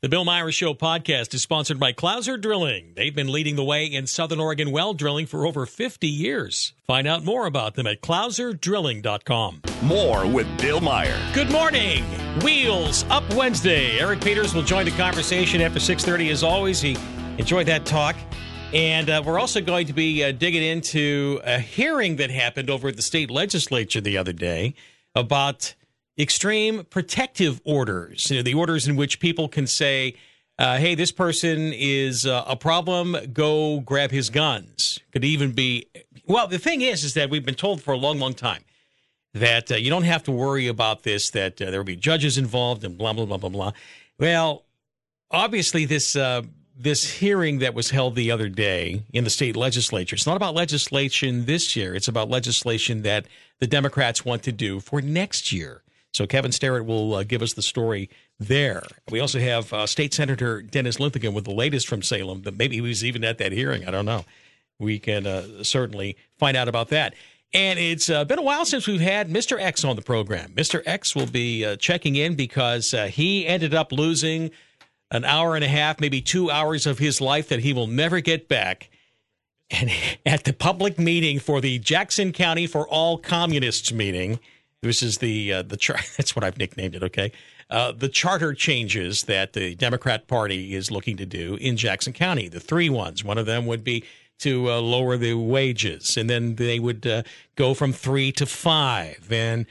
The Bill Myers Show podcast is sponsored by Clouser Drilling. They've been leading the way in Southern Oregon well drilling for over 50 years. Find out more about them at clouserdrilling.com. More with Bill Myers. Good morning. Wheels Up Wednesday. Eric Peters will join the conversation after 6:30 as always. He enjoyed that talk. And we're also going to be digging into a hearing that happened over at the state legislature the other day about extreme protective orders, the orders in which people can say, hey, this person is a problem, go grab his guns. Could even be, well, the thing is that we've been told for a long, long time that you don't have to worry about this, that there will be judges involved and blah, blah, blah, blah, blah. Well, obviously this hearing that was held the other day in the state legislature, it's not about legislation this year. It's about legislation that the Democrats want to do for next year. So Kevin Starrett will give us the story there. We also have State Senator Dennis Linthicum with the latest from Salem. Maybe he was even at that hearing. I don't know. We can certainly find out about that. And it's been a while since we've had Mr. X on the program. Mr. X will be checking in because he ended up losing an hour and a half, maybe 2 hours of his life that he will never get back. And at the public meeting for the Jackson County for All Communists meeting, this is the that's what I've nicknamed it, okay? The charter changes that the Democrat Party is looking to do in Jackson County, the three ones. One of them would be to lower the wages, and then they would go from 3 to 5. And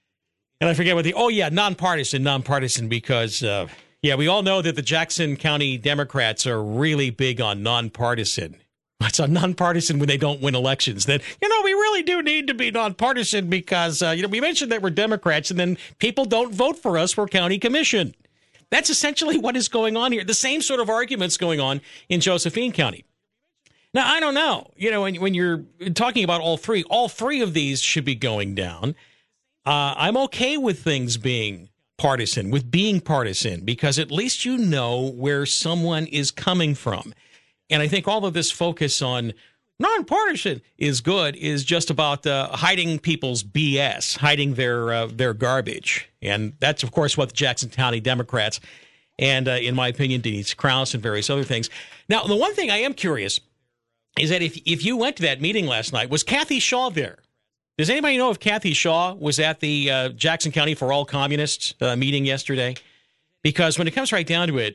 I forget what nonpartisan, because, we all know that the Jackson County Democrats are really big on nonpartisan. It's a nonpartisan when they don't win elections. That, we really do need to be nonpartisan because, we mentioned that we're Democrats and then people don't vote for us for county commission. That's essentially what is going on here. The same sort of arguments going on in Josephine County. Now, I don't know. When you're talking about all three of these should be going down. I'm okay with things being partisan, because at least you know where someone is coming from. And I think all of this focus on nonpartisan is good, is just about hiding people's BS, hiding their garbage. And that's, of course, what the Jackson County Democrats and, in my opinion, Denise Krause and various other things. Now, the one thing I am curious is that if you went to that meeting last night, was Kathy Shaw there? Does anybody know if Kathy Shaw was at the Jackson County for All Communists meeting yesterday? Because when it comes right down to it,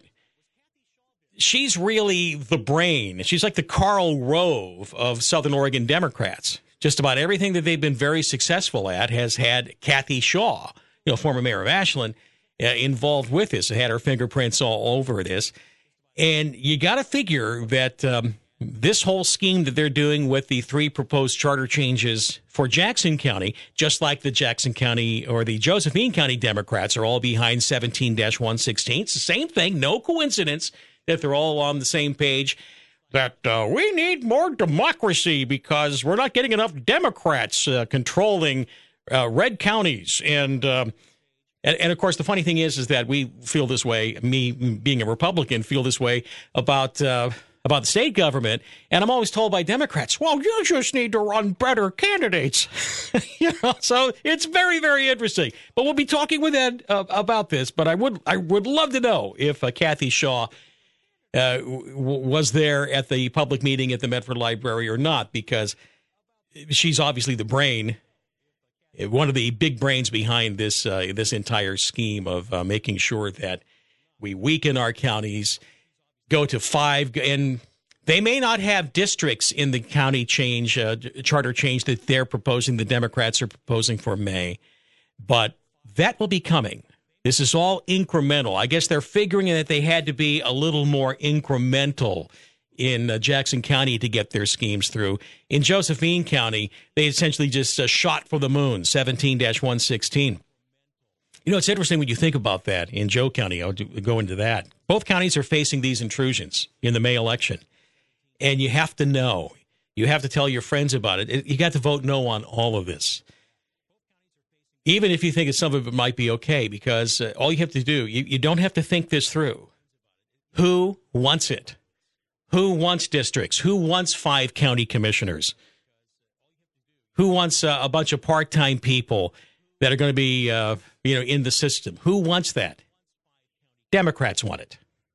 she's really the brain. She's like the Karl Rove of Southern Oregon Democrats. Just about everything that they've been very successful at has had Kathy Shaw, former mayor of Ashland, involved with this. Had her fingerprints all over this. And you got to figure that this whole scheme that they're doing with the three proposed charter changes for Jackson County, just like the Jackson County or the Josephine County Democrats are all behind 17-116. It's the same thing. No coincidence that they're all on the same page, that we need more democracy because we're not getting enough Democrats controlling red counties. And of course, the funny thing is that we feel this way, me being a Republican, feel this way about the state government. And I'm always told by Democrats, well, you just need to run better candidates. So it's very, very interesting. But we'll be talking with Ed about this. But I would love to know if Kathy Shaw was there at the public meeting at the Medford Library or not, because she's obviously the brain, one of the big brains behind this entire scheme of making sure that we weaken our counties, go to 5, and they may not have districts in the county change, charter change that they're proposing, the Democrats are proposing for May, but that will be coming. This is all incremental. I guess they're figuring that they had to be a little more incremental in Jackson County to get their schemes through. In Josephine County, they essentially just shot for the moon, 17-116. It's interesting when you think about that in Joe County. I'll go into that. Both counties are facing these intrusions in the May election. And you have to know. You have to tell your friends about it. You got to vote no on all of this. Even if you think that some of it might be okay, because all you have to do, you don't have to think this through. Who wants it? Who wants districts? Who wants 5 county commissioners? Who wants a bunch of part-time people that are going to be, in the system? Who wants that? Democrats want it.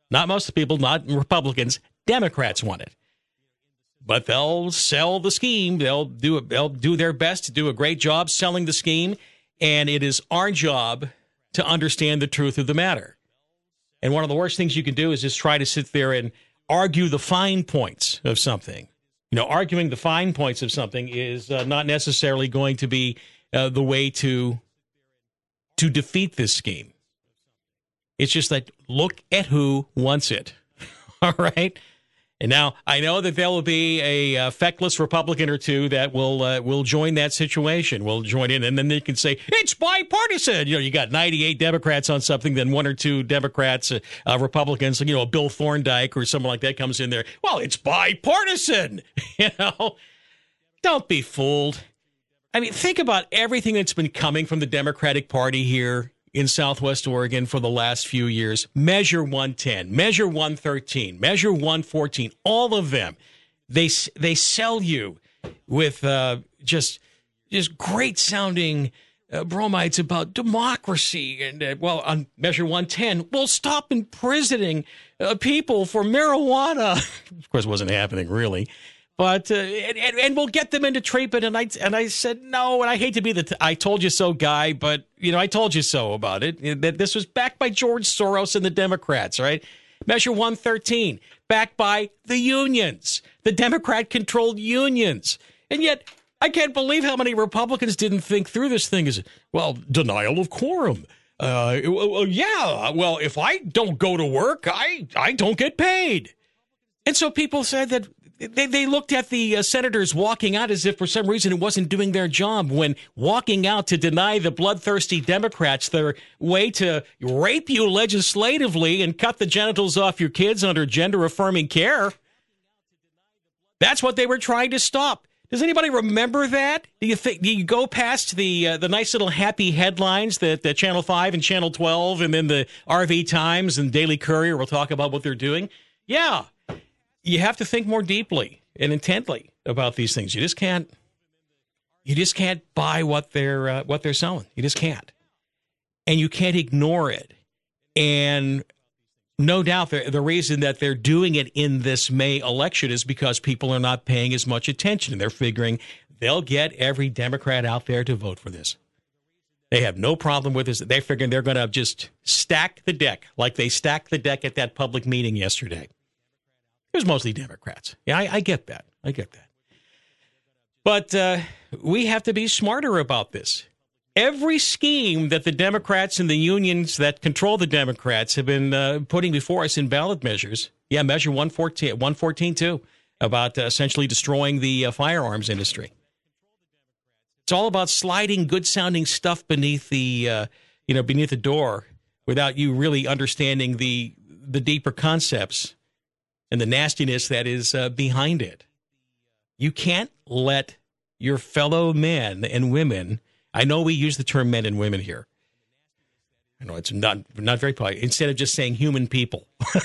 Not most people, not Republicans. Democrats want it. But they'll sell the scheme. They'll do their best to do a great job selling the scheme. And it is our job to understand the truth of the matter. And one of the worst things you can do is just try to sit there and argue the fine points of something. You know, arguing the fine points of something is not necessarily going to be the way to defeat this scheme. It's just that look at who wants it. All right? And now I know that there will be a feckless Republican or two that will join that situation, will join in, and then they can say, it's bipartisan. You know, you got 98 Democrats on something, then one or two Democrats, Republicans, you know, Bill Thorndike or someone like that comes in there. Well, it's bipartisan. You know, don't be fooled. I mean, think about everything that's been coming from the Democratic Party here in Southwest Oregon for the last few years. Measure 110, Measure 113, Measure 114, all of them. They sell you with just great sounding bromides about democracy. And, well, on Measure 110, we'll stop imprisoning people for marijuana. Of course, it wasn't happening, really. But and we'll get them into treatment. And I said no. And I hate to be the I told you so guy, but you know I told you so about it. That this was backed by George Soros and the Democrats, right? Measure 113, backed by the unions, the Democrat-controlled unions, and yet I can't believe how many Republicans didn't think through this thing as well. Denial of quorum. Yeah. Well, if I don't go to work, I don't get paid. And so people said that. They looked at the senators walking out as if for some reason it wasn't doing their job, when walking out to deny the bloodthirsty Democrats their way to rape you legislatively and cut the genitals off your kids under gender-affirming care. That's what they were trying to stop. Does anybody remember that? Do you go past the nice little happy headlines that Channel 5 and Channel 12 and then the RV Times and Daily Courier will talk about what they're doing? Yeah. You have to think more deeply and intently about these things. You just can't buy what they're selling. You just can't, and you can't ignore it. And no doubt the reason that they're doing it in this May election is because people are not paying as much attention, and they're figuring they'll get every Democrat out there to vote for this. They have no problem with this. They're figuring they're going to just stack the deck like they stacked the deck at that public meeting yesterday. It was mostly Democrats. Yeah, I get that. I get that. But we have to be smarter about this. Every scheme that the Democrats and the unions that control the Democrats have been putting before us in ballot measures. Yeah, Measure 114 too, about essentially destroying the firearms industry. It's all about sliding good-sounding stuff beneath the beneath the door without you really understanding the deeper concepts and the nastiness that is behind it. You can't let your fellow men and women, I know we use the term men and women here. I know it's not very polite. Instead of just saying human people.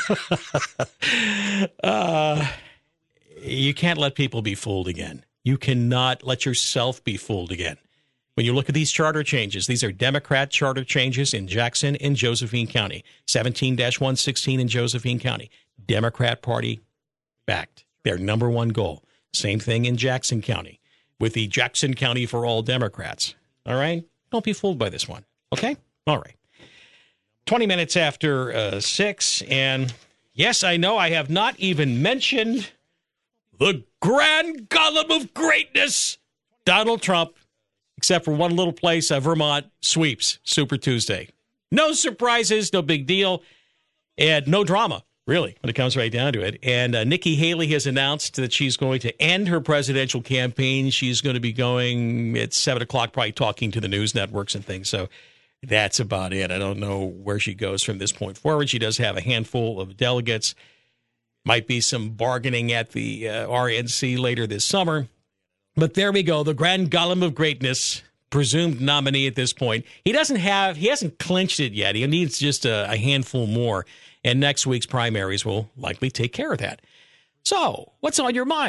You can't let people be fooled again. You cannot let yourself be fooled again. When you look at these charter changes, these are Democrat charter changes in Jackson and Josephine County, 17-116 in Josephine County. Democrat Party backed. Their number one goal. Same thing in Jackson County with the Jackson County for All Democrats. All right? Don't be fooled by this one. Okay? All right. 20 minutes after 6. And yes, I know I have not even mentioned the grand golem of greatness, Donald Trump, except for one little place, Vermont sweeps Super Tuesday. No surprises, no big deal, and no drama, really, when it comes right down to it. And Nikki Haley has announced that she's going to end her presidential campaign. She's going to be going at 7 o'clock, probably talking to the news networks and things. So that's about it. I don't know where she goes from this point forward. She does have a handful of delegates. Might be some bargaining at the RNC later this summer. But there we go. The grand golem of greatness, presumed nominee at this point. He hasn't clinched it yet. He needs just a handful more. And next week's primaries will likely take care of that. So, what's on your mind?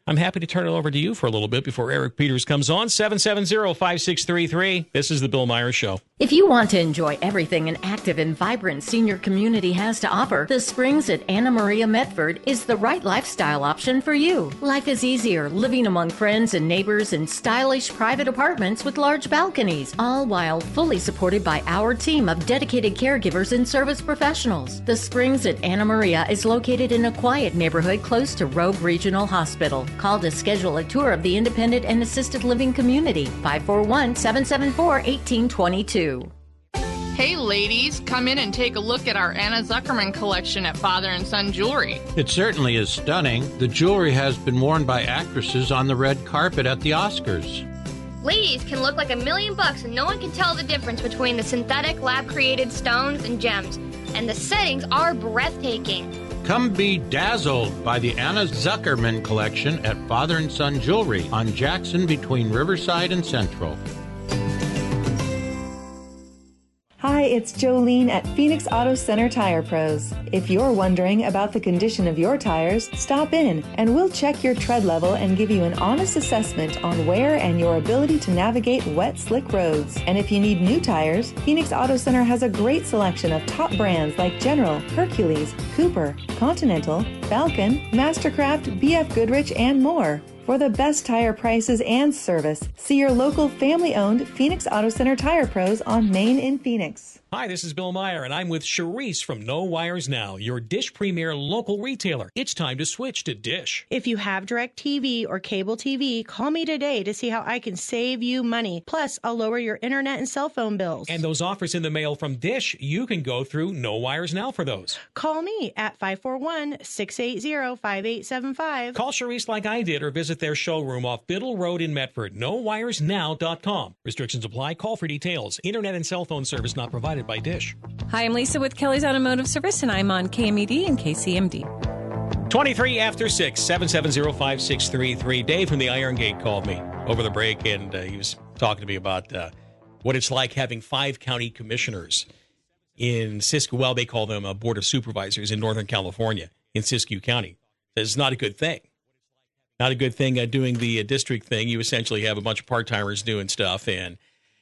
I'm happy to turn it over to you for a little bit before Eric Peters comes on. 770-5633. This is the Bill Myers Show. If you want to enjoy everything an active and vibrant senior community has to offer, the Springs at Anna Maria Medford is the right lifestyle option for you. Life is easier living among friends and neighbors in stylish private apartments with large balconies, all while fully supported by our team of dedicated caregivers and service professionals. The Springs at Anna Maria is located in a quiet neighborhood close to Rogue Regional Hospital. Call to schedule a tour of the independent and assisted living community. 541-774-1822. Hey ladies, come in and take a look at our Anna Zuckerman collection at Father & Son Jewelry. It certainly is stunning. The jewelry has been worn by actresses on the red carpet at the Oscars. Ladies can look like $1 million and no one can tell the difference between the synthetic lab-created stones and gems. And the settings are breathtaking. Come be dazzled by the Anna Zuckerman collection at Father & Son Jewelry on Jackson between Riverside and Central. Hi, it's Jolene at Phoenix Auto Center Tire Pros. If you're wondering about the condition of your tires, stop in and we'll check your tread level and give you an honest assessment on wear and your ability to navigate wet, slick roads. And if you need new tires, Phoenix Auto Center has a great selection of top brands like General, Hercules, Cooper, Continental, Falcon, Mastercraft, BF Goodrich, and more. For the best tire prices and service, see your local family-owned Phoenix Auto Center Tire Pros on Main in Phoenix. Hi, this is Bill Meyer, and I'm with Charisse from No Wires Now, your Dish Premier local retailer. It's time to switch to Dish. If you have DirecTV or cable TV, call me today to see how I can save you money. Plus, I'll lower your internet and cell phone bills. And those offers in the mail from Dish, you can go through No Wires Now for those. Call me at 541-680-5875. Call Charisse like I did or visit their showroom off Biddle Road in Medford. NoWiresNow.com. Restrictions apply. Call for details. Internet and cell phone service not provided by Dish. Hi, I'm Lisa with Kelly's Automotive Service, and I'm on KMED and KCMD. 23 after 6, 770-5633. Dave from the Iron Gate called me over the break, and he was talking to me about what it's like having 5 county commissioners in Siskiyou. Well, they call them a board of supervisors in Northern California in Siskiyou County. It's not a good thing. Not a good thing doing the district thing. You essentially have a bunch of part-timers doing stuff. And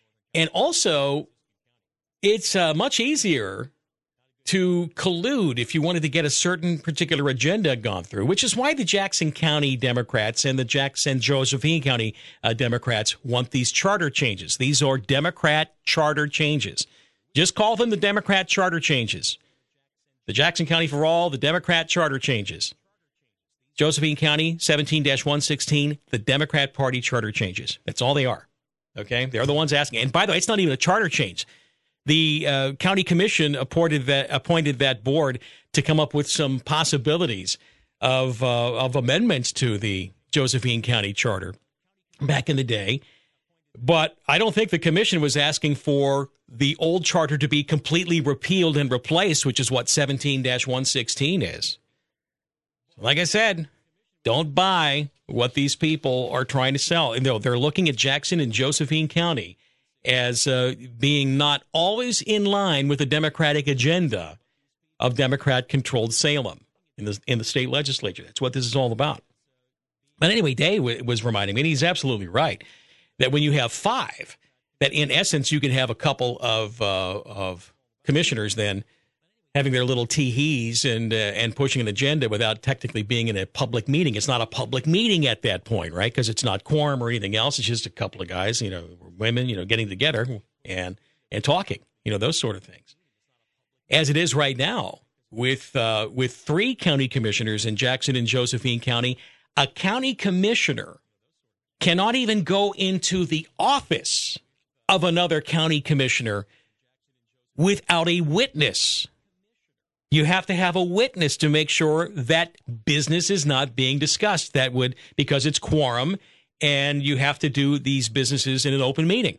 also, it's much easier to collude if you wanted to get a certain particular agenda gone through, which is why the Jackson County Democrats and the Jackson Josephine County Democrats want these charter changes. These are Democrat charter changes. Just call them the Democrat charter changes. The Jackson County for All, the Democrat charter changes. Josephine County, 17-116, the Democrat Party charter changes. That's all they are. Okay? They're the ones asking. And by the way, it's not even a charter change. The county commission appointed that board to come up with some possibilities of amendments to the Josephine County charter back in the day. But I don't think the commission was asking for the old charter to be completely repealed and replaced, which is what 17-116 is. Like I said, don't buy what these people are trying to sell. They're looking at Jackson and Josephine County as being not always in line with the Democratic agenda of Democrat-controlled Salem in the state legislature. That's what this is all about. But anyway, Dave was reminding me, and he's absolutely right, that when you have 5, that in essence you can have a couple of commissioners then having their little tee-hees and pushing an agenda without technically being in a public meeting. It's not a public meeting at that point, right? Because it's not quorum or anything else. It's just a couple of guys, women, getting together and talking, those sort of things. As it is right now, with 3 county commissioners in Jackson and Josephine County, a county commissioner cannot even go into the office of another county commissioner without a witness. You have to have a witness to make sure that business is not being discussed. That would, because it's quorum, and you have to do these businesses in an open meeting.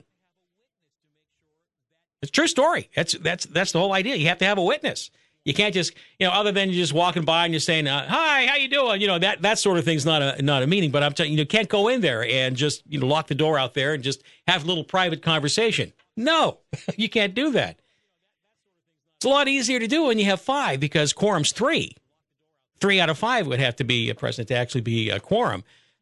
It's a true story. That's the whole idea. You have to have a witness. You can't just, other than you just walking by and you're saying, "Hi, how you doing?" That sort of thing's not a meeting. But I'm telling you, can't go in there and just lock the door out there and just have a little private conversation. No, you can't do that. It's a lot easier to do when you have 5 because quorum's 3. 3 out of 5 would have to be present to actually be a quorum.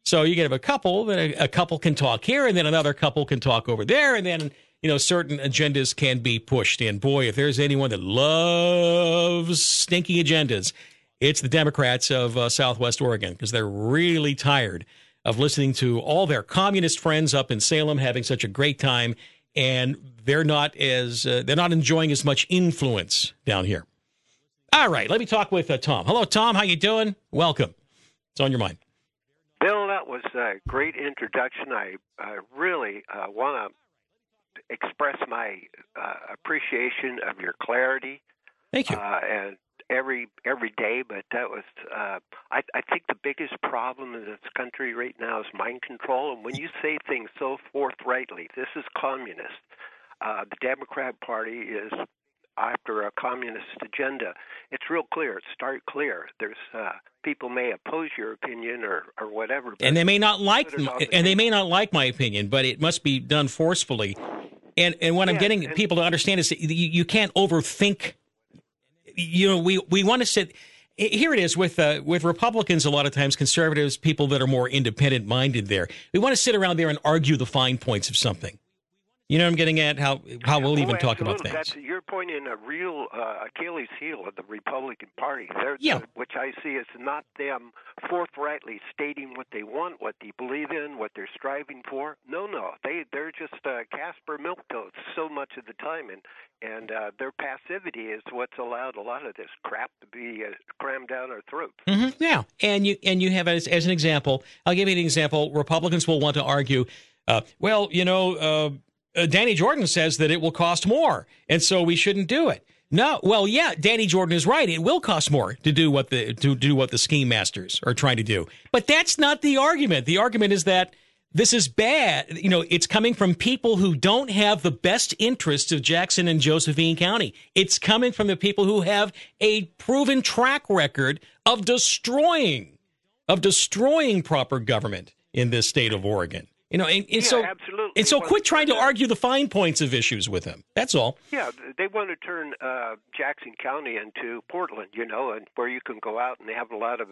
So you can have a couple, then a couple can talk here, and then another couple can talk over there, and then certain agendas can be pushed. And boy, if there's anyone that loves stinky agendas, it's the Democrats of Southwest Oregon, because they're really tired of listening to all their communist friends up in Salem having such a great time, and they're not enjoying as much influence down here. All right, let me talk with Tom. Hello, Tom. How you doing? Welcome. It's on your mind. Bill, that was a great introduction. I really want to express my appreciation of your clarity. Thank you. And every day, but that was I think the biggest problem in this country right now is mind control. And when you say things so forthrightly, this is communist. The Democrat Party is after a communist agenda. It's real clear. It's stark clear. There's people may oppose your opinion or whatever, and they may not like they may not like my opinion, but it must be done forcefully. And what I'm getting people to understand is that you can't overthink. We want to sit. Here it is with Republicans. A lot of times, conservatives, people that are more independent minded. There, we want to sit around there and argue the fine points of something. You know what I'm getting at? How we'll even talk about things. You're pointing a real Achilles heel of the Republican Party. Which I see is not them forthrightly stating what they want, what they believe in, what they're striving for. No, they're just Casper milquetoast so much of the time, and their passivity is what's allowed a lot of this crap to be crammed down our throats. Mm-hmm, yeah, and you have as an example. I'll give you an example. Republicans will want to argue, Danny Jordan says that it will cost more, and so we shouldn't do it. No, well, yeah, Danny Jordan is right. It will cost more to do what the scheme masters are trying to do. But that's not the argument. The argument is that this is bad. It's coming from people who don't have the best interests of Jackson and Josephine County. It's coming from the people who have a proven track record of destroying proper government in this state of Oregon. Absolutely. And so quit trying to argue the fine points of issues with them. That's all. Yeah, they want to turn Jackson County into Portland, and where you can go out and they have a lot of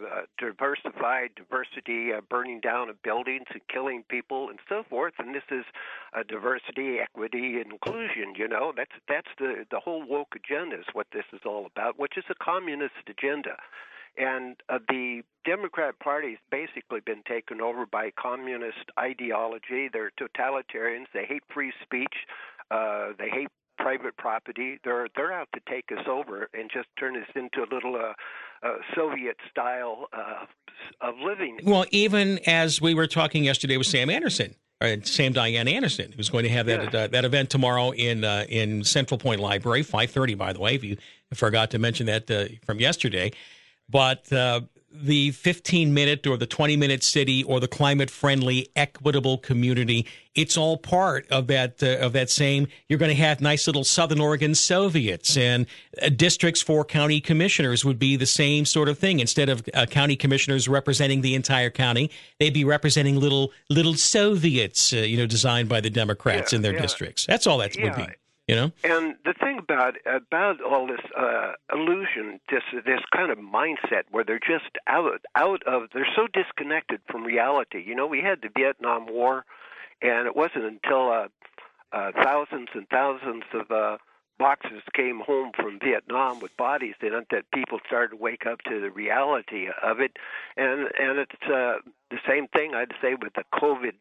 diversity, burning down of buildings and killing people and so forth. And this is diversity, equity, and inclusion. That's the whole woke agenda is what this is all about, which is a communist agenda. And the Democrat Party has basically been taken over by communist ideology. They're totalitarians. They hate free speech. They hate private property. They're out to take us over and just turn us into a little Soviet style of living. Well, even as we were talking yesterday with Sam Anderson, Sam Diane Anderson, who's going to have that event tomorrow in Central Point Library, 5:30, by the way, if you forgot to mention that from yesterday. But the 15-minute or the 20-minute city or the climate-friendly, equitable community, it's all part of that same. You're going to have nice little Southern Oregon Soviets, and districts for county commissioners would be the same sort of thing. Instead of county commissioners representing the entire county, they'd be representing little Soviets, designed by the Democrats in their districts. That's all that would be. And the thing about all this illusion, this kind of mindset where they're just they're so disconnected from reality. We had the Vietnam War, and it wasn't until thousands and thousands of boxes came home from Vietnam with bodies in it that people started to wake up to the reality of it. And it's the same thing, I'd say, with the COVID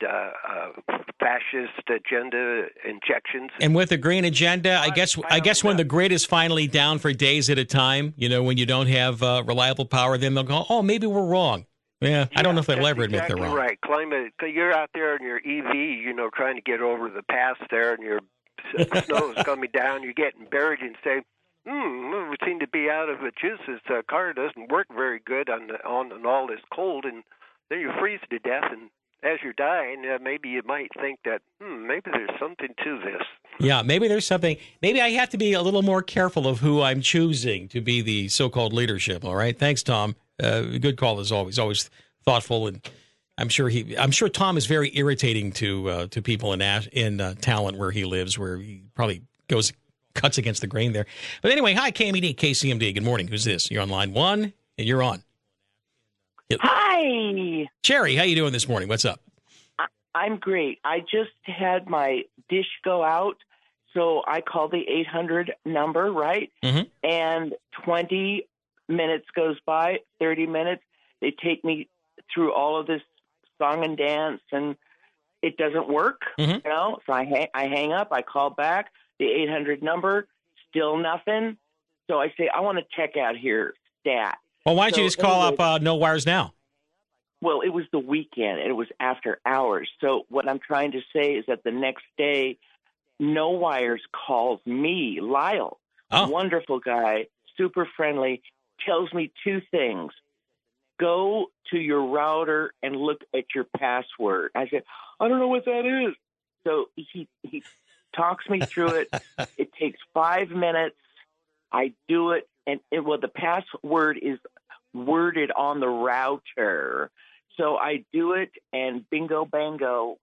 fascist agenda injections. And with the green agenda, I guess when the grid is finally down for days at a time, when you don't have reliable power, then they'll go, oh, maybe we're wrong. Yeah, I don't know if they'll ever admit they're wrong. Right. Climate, you're out there in your EV, trying to get over the pass there, and your snow is coming down, you're getting buried, and say, we seem to be out of the juices. The car doesn't work very good on all this cold, and then you freeze to death, and as you're dying, maybe you might think that, maybe there's something to this. Yeah, maybe there's something. Maybe I have to be a little more careful of who I'm choosing to be the so-called leadership. All right, thanks, Tom. Good call as always thoughtful, and I'm sure Tom is very irritating to people in Talent where he lives, where he probably cuts against the grain there. But anyway, hi, KMED, KCMD. Good morning. Who's this? You're on line one, and you're on. Hi. Cherry, how you doing this morning? What's up? I'm great. I just had my dish go out, so I called the 800 number, right? Mm-hmm. And 20 minutes goes by, 30 minutes. They take me through all of this song and dance, and it doesn't work, Mm-hmm. you know? So I hang up. I call back the 800 number, still nothing. So I say, I want to check out here, stat. Well, why don't you just call up No Wires Now? Well, it was the weekend. It was after hours. So what I'm trying to say is that the next day, No Wires calls me, Lyle, wonderful guy, super friendly, tells me two things. Go to your router and look at your password. I said, I don't know what that is. So he talks me through it. It takes 5 minutes. I do it, and the password is worded on the router. So I do it, and bingo, bango,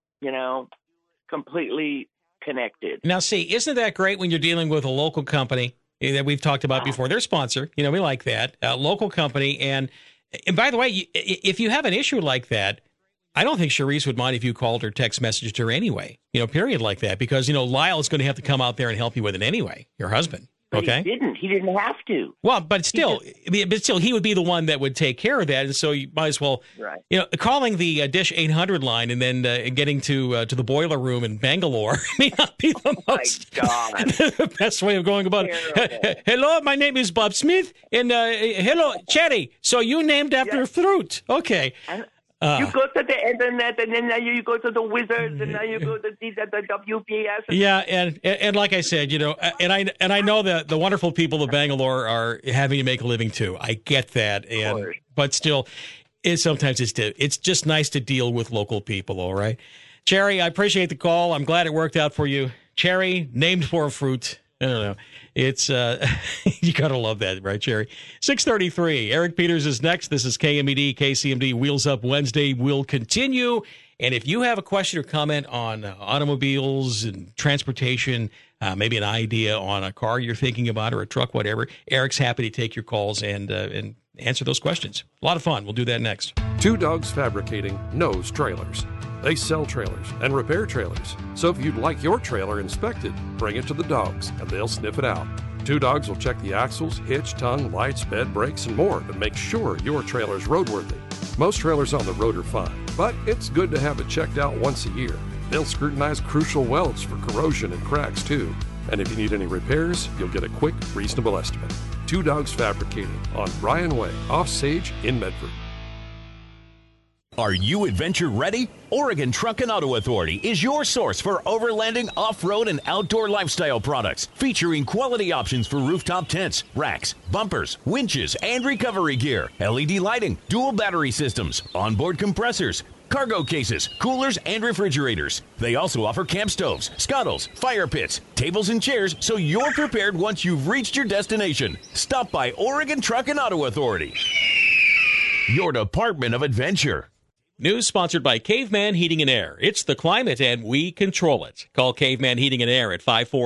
completely connected. Now, see, isn't that great when you're dealing with a local company that we've talked about before? Their sponsor, we like that, local company. And by the way, if you have an issue like that, I don't think Cherise would mind if you called or text messaged her anyway, period like that, because, Lyle is going to have to come out there and help you with it anyway, your husband. But okay. He didn't have to. Well, but still, he would be the one that would take care of that, and so you might as well, calling the Dish 800 line and then getting to the boiler room in Bangalore may not be the most the best way of going about it. Hello, my name is Bob Smith, and hello, Cherry. So you named after fruit, okay? You go to the internet, and then now you go to the wizards, and now you go to the WPS. Yeah, and like I said, and I know that the wonderful people of Bangalore are having to make a living too. I get that, but still, sometimes it's just nice to deal with local people. All right, Cherry, I appreciate the call. I'm glad it worked out for you. Cherry, named for a fruit. I don't know. It's you gotta love that, right, Cherry? 6:33. Eric Peters is next. This is KMED, KCMD. Wheels Up Wednesday will continue. And if you have a question or comment on automobiles and transportation, maybe an idea on a car you're thinking about or a truck, whatever, Eric's happy to take your calls and answer those questions. A lot of fun. We'll do that next. Two Dogs Fabricating knows trailers. They sell trailers and repair trailers. So if you'd like your trailer inspected, bring it to the Dogs and they'll sniff it out. Two Dogs will check the axles, hitch, tongue, lights, bed, brakes, and more to make sure your trailer's roadworthy. Most trailers on the road are fine, but it's good to have it checked out once a year. They'll scrutinize crucial welds for corrosion and cracks too. And if you need any repairs, you'll get a quick, reasonable estimate. Two Dogs Fabricating on Bryan Way, off Sage in Medford. Are you adventure ready? Oregon Truck and Auto Authority is your source for overlanding, off-road, and outdoor lifestyle products, featuring quality options for rooftop tents, racks, bumpers, winches, and recovery gear, LED lighting, dual battery systems, onboard compressors, cargo cases, coolers, and refrigerators. They also offer camp stoves, scuttles, fire pits, tables, and chairs, so you're prepared once you've reached your destination. Stop by Oregon Truck and Auto Authority, your Department of Adventure. News sponsored by Caveman Heating and Air. It's the climate, and we control it. Call Caveman Heating and Air at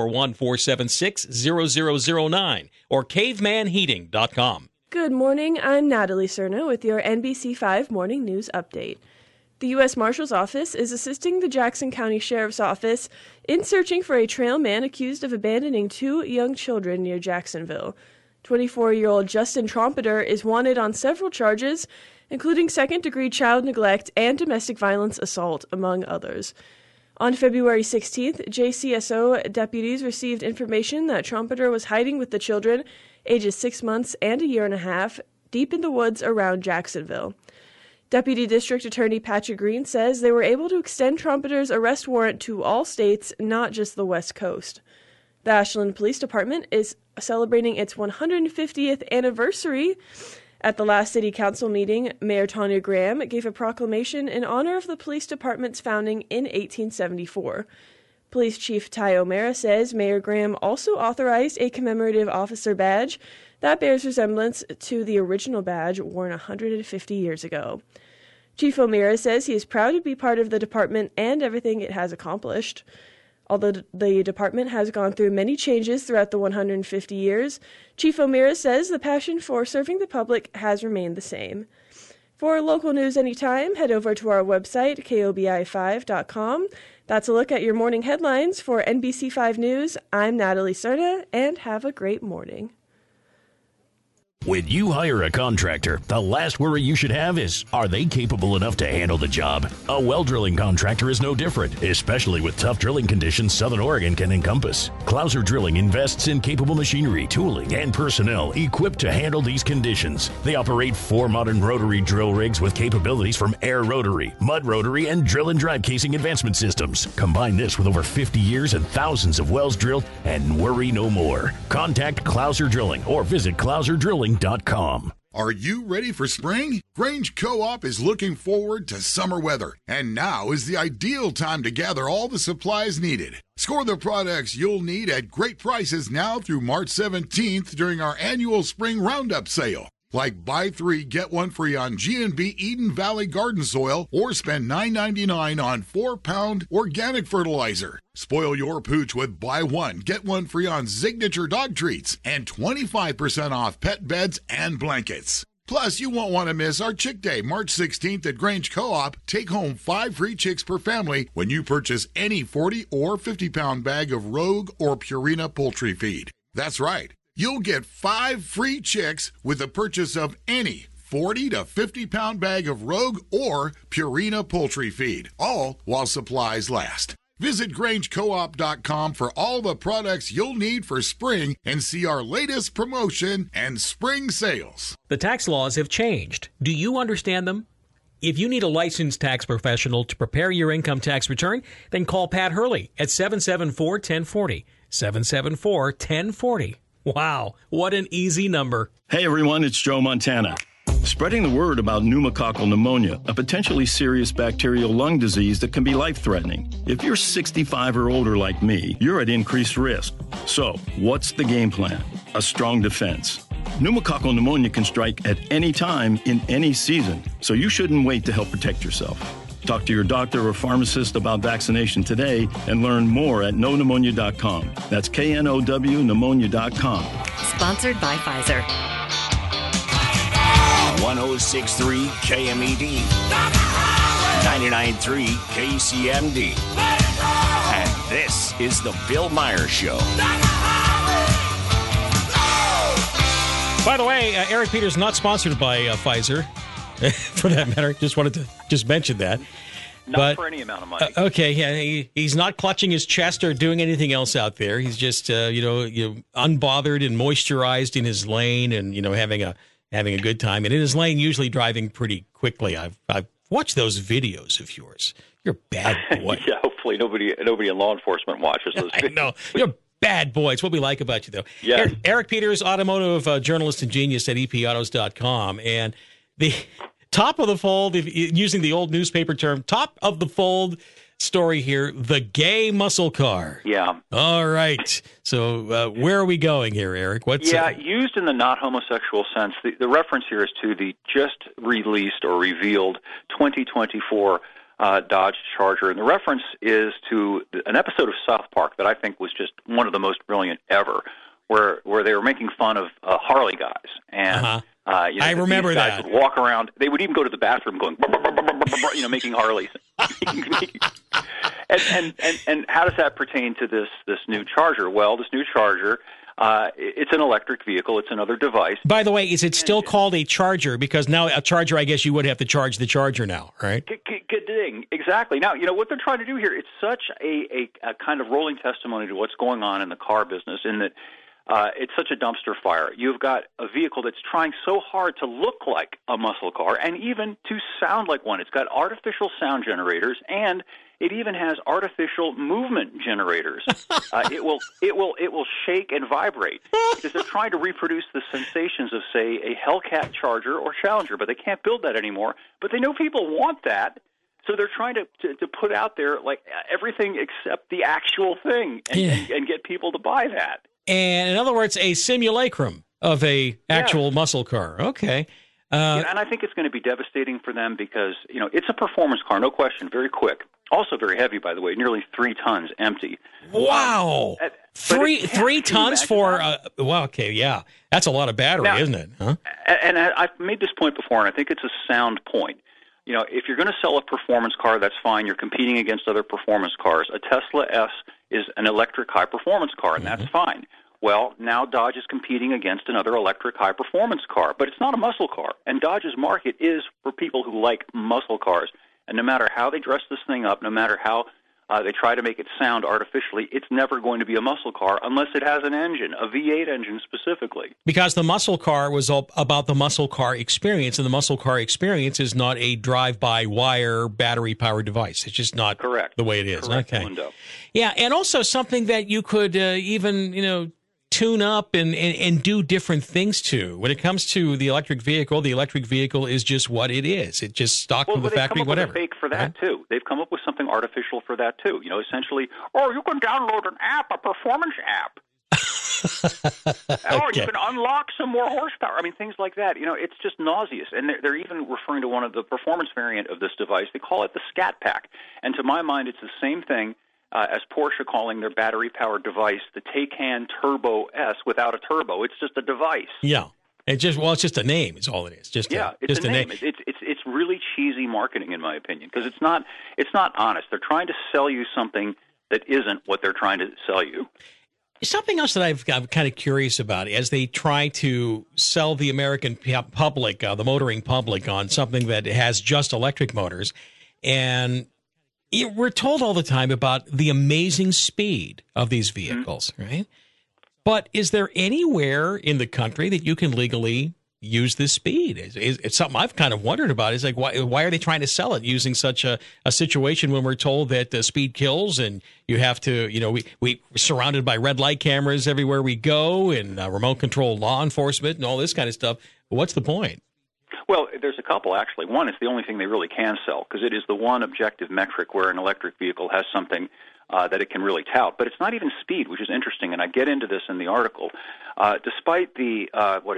541-476-0009 or cavemanheating.com. Good morning. I'm Natalie Cerno with your NBC5 Morning News Update. The U.S. Marshal's Office is assisting the Jackson County Sheriff's Office in searching for a trail man accused of abandoning 2 young children near Jacksonville. 24-year-old Justin Trompeter is wanted on several charges, including second-degree child neglect and domestic violence assault, among others. On February 16th, JCSO deputies received information that Trompeter was hiding with the children, ages 6 months and a year and a half, deep in the woods around Jacksonville. Deputy District Attorney Patrick Green says they were able to extend Trompeter's arrest warrant to all states, not just the West Coast. The Ashland Police Department is celebrating its 150th anniversary. At the last City Council meeting, Mayor Tanya Graham gave a proclamation in honor of the police department's founding in 1874. Police Chief Ty O'Mara says Mayor Graham also authorized a commemorative officer badge that bears resemblance to the original badge worn 150 years ago. Chief O'Mara says he is proud to be part of the department and everything it has accomplished. Although the department has gone through many changes throughout the 150 years, Chief O'Mara says the passion for serving the public has remained the same. For local news anytime, head over to our website, kobi5.com. That's a look at your morning headlines for NBC5 News. I'm Natalie Cerna, and have a great morning. When you hire a contractor, the last worry you should have is, are they capable enough to handle the job? A well drilling contractor is no different, especially with tough drilling conditions Southern Oregon can encompass. Clouser Drilling invests in capable machinery, tooling, and personnel equipped to handle these conditions. They operate 4 modern rotary drill rigs with capabilities from air rotary, mud rotary, and drill and drive casing advancement systems. Combine this with over 50 years and thousands of wells drilled, and worry no more. Contact Clouser Drilling or visit clouserdrilling.com. Are you ready for spring? Grange Co-op is looking forward to summer weather, and now is the ideal time to gather all the supplies needed. Score the products you'll need at great prices now through March 17th during our annual Spring Roundup sale. Like buy 3, get 1 free on G&B Eden Valley garden soil, or spend $9.99 on 4-pound organic fertilizer. Spoil your pooch with buy 1, get 1 free on Signature dog treats, and 25% off pet beds and blankets. Plus, you won't want to miss our Chick Day, March 16th at Grange Co-op. Take home 5 free chicks per family when you purchase any 40 or 50-pound bag of Rogue or Purina poultry feed. That's right. You'll get 5 free chicks with the purchase of any 40 to 50-pound bag of Rogue or Purina poultry feed, all while supplies last. Visit GrangeCoop.com for all the products you'll need for spring and see our latest promotion and spring sales. The tax laws have changed. Do you understand them? If you need a licensed tax professional to prepare your income tax return, then call Pat Hurley at 774-1040. 774-1040. Wow, what an easy number. Hey everyone, it's Joe Montana. Spreading the word about pneumococcal pneumonia, a potentially serious bacterial lung disease that can be life-threatening. If you're 65 or older like me, you're at increased risk. So, what's the game plan? A strong defense. Pneumococcal pneumonia can strike at any time in any season, so you shouldn't wait to help protect yourself. Talk to your doctor or pharmacist about vaccination today and learn more at knowpneumonia.com. That's KNOW pneumonia.com. Sponsored by Pfizer. 106.3 KMED. 99.3 KCMD. And this is the Bill Meyer Show. By the way, Eric Peters not sponsored by Pfizer. For that matter, just wanted to just mention that. Not for any amount of money. Okay, yeah, he's not clutching his chest or doing anything else out there. He's just, unbothered and moisturized in his lane, and having a good time. And in his lane, usually driving pretty quickly. I've watched those videos of yours. You're a bad boy. Yeah, hopefully nobody in law enforcement watches those videos. No, you're a bad boy. It's what we like about you, though. Yeah. Eric Peters, automotive journalist and genius at epautos.com, and the top of the fold, using the old newspaper term, top of the fold story here, the gay muscle car. Yeah. All right. So where are we going here, Eric? Used in the not homosexual sense. The reference here is to the just released or revealed 2024 Dodge Charger. And the reference is to an episode of South Park that I think was just one of the most brilliant ever, where they were making fun of Harley guys. And I remember these guys that. Would walk around. They would even go to the bathroom going, making Harleys. and how does that pertain to this new Charger? Well, this new Charger, it's an electric vehicle. It's another device. By the way, is it still called a Charger? Because now a Charger, I guess you would have to charge the Charger now, right? Good thing. Exactly. Now, what they're trying to do here, it's such a kind of rolling testimony to what's going on in the car business, in that it's such a dumpster fire. You've got a vehicle that's trying so hard to look like a muscle car and even to sound like one. It's got artificial sound generators, and it even has artificial movement generators. It will shake and vibrate because they're trying to reproduce the sensations of, say, a Hellcat Charger or Challenger, but they can't build that anymore. But they know people want that. So they're trying to put out there like everything except the actual thing and get people to buy that. And in other words, a simulacrum of a actual muscle car. Okay. And I think it's going to be devastating for them because, it's a performance car, no question, very quick. Also very heavy, by the way, nearly 3 tons empty. Wow. Three tons for, well, okay, yeah. That's a lot of battery, isn't it? Huh? And I've made this point before, and I think it's a sound point. You know, if you're going to sell a performance car, that's fine. You're competing against other performance cars. A Tesla S is an electric high-performance car, and that's fine. Well, now Dodge is competing against another electric high-performance car, but it's not a muscle car. And Dodge's market is for people who like muscle cars. And no matter how they dress this thing up, no matter how they try to make it sound artificially, it's never going to be a muscle car unless it has an engine, a V8 engine specifically. Because the muscle car was all about the muscle car experience, and the muscle car experience is not a drive-by-wire battery-powered device. It's just not the way it is. Correct, okay. Mundo. Yeah, and also something that you could even, tune up and do different things to. When it comes to the electric vehicle is just what it is. It's just stock from the factory, whatever. They've come up with a fake for that, too. They've come up with something artificial for that, too. Essentially, you can download an app, a performance app. Or you can unlock some more horsepower. I mean, things like that. It's just nauseous. And they're even referring to one of the performance variant of this device. They call it the Scat Pack. And to my mind, it's the same thing as Porsche calling their battery-powered device the Taycan Turbo S without a turbo. It's just a device. Yeah. It's just a name is all it is. It's a name. It's really cheesy marketing, in my opinion, because it's not honest. They're trying to sell you something that isn't what they're trying to sell you. Something else that I'm kind of curious about as they try to sell the American public, the motoring public, on something that has just electric motors. And we're told all the time about the amazing speed of these vehicles, right? But is there anywhere in the country that you can legally use this speed? It's something I've kind of wondered about. It's like, why are they trying to sell it using such a situation when we're told that speed kills and you have to, we're surrounded by red light cameras everywhere we go and remote control law enforcement and all this kind of stuff. What's the point? Well, there's a couple, actually. One, it's the only thing they really can sell because it is the one objective metric where an electric vehicle has something that it can really tout. But it's not even speed, which is interesting, and I get into this in the article. Despite the,